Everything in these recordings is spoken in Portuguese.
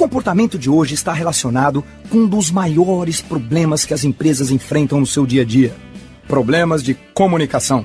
comportamento de hoje está relacionado com um dos maiores problemas que as empresas enfrentam no seu dia a dia: problemas de comunicação.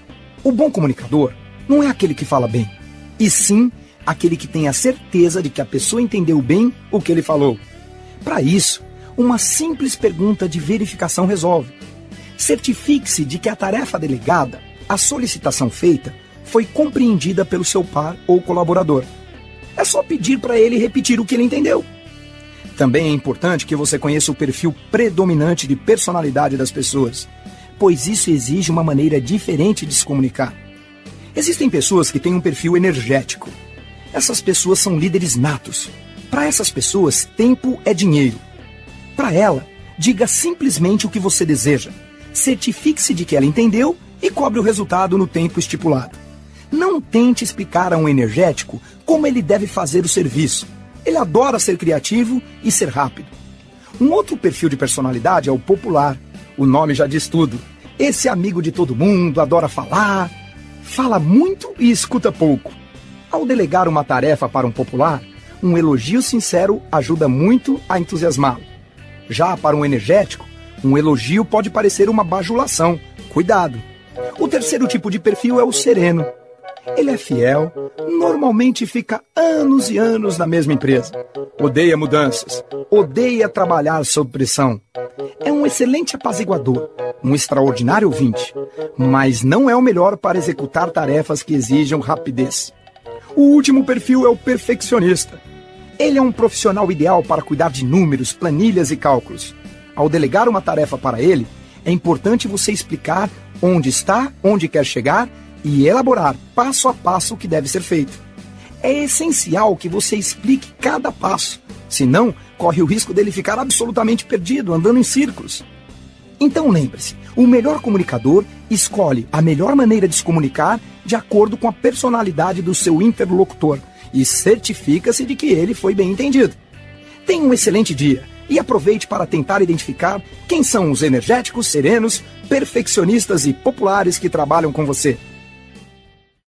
O bom comunicador não é aquele que fala bem, e sim aquele que tem a certeza de que a pessoa entendeu bem o que ele falou. Para isso, uma simples pergunta de verificação resolve. Certifique-se de que a tarefa delegada, a solicitação feita, foi compreendida pelo seu par ou colaborador. É só pedir para ele repetir o que ele entendeu. Também é importante que você conheça o perfil predominante de personalidade das pessoas, pois isso exige uma maneira diferente de se comunicar. Existem pessoas que têm um perfil energético. Essas pessoas são líderes natos. Para essas pessoas, tempo é dinheiro. Para ela, diga simplesmente o que você deseja. Certifique-se de que ela entendeu e cobre o resultado no tempo estipulado. Não tente explicar a um energético como ele deve fazer o serviço. Ele adora ser criativo e ser rápido. Um outro perfil de personalidade é o popular. O nome já diz tudo. Esse é amigo de todo mundo, adora falar, fala muito e escuta pouco. Ao delegar uma tarefa para um popular, um elogio sincero ajuda muito a entusiasmá-lo. Já para um energético, um elogio pode parecer uma bajulação. Cuidado! O terceiro tipo de perfil é o sereno. Ele é fiel, normalmente fica anos e anos na mesma empresa. Odeia mudanças, odeia trabalhar sob pressão. É um excelente apaziguador, um extraordinário ouvinte, mas não é o melhor para executar tarefas que exijam rapidez. O último perfil é o perfeccionista. Ele é um profissional ideal para cuidar de números, planilhas e cálculos. Ao delegar uma tarefa para ele, é importante você explicar onde está, onde quer chegar e elaborar passo a passo o que deve ser feito. É essencial que você explique cada passo, senão corre o risco dele ficar absolutamente perdido, andando em círculos. Então lembre-se, o melhor comunicador escolhe a melhor maneira de se comunicar de acordo com a personalidade do seu interlocutor e certifica-se de que ele foi bem entendido. Tenha um excelente dia e aproveite para tentar identificar quem são os energéticos, serenos, perfeccionistas e populares que trabalham com você.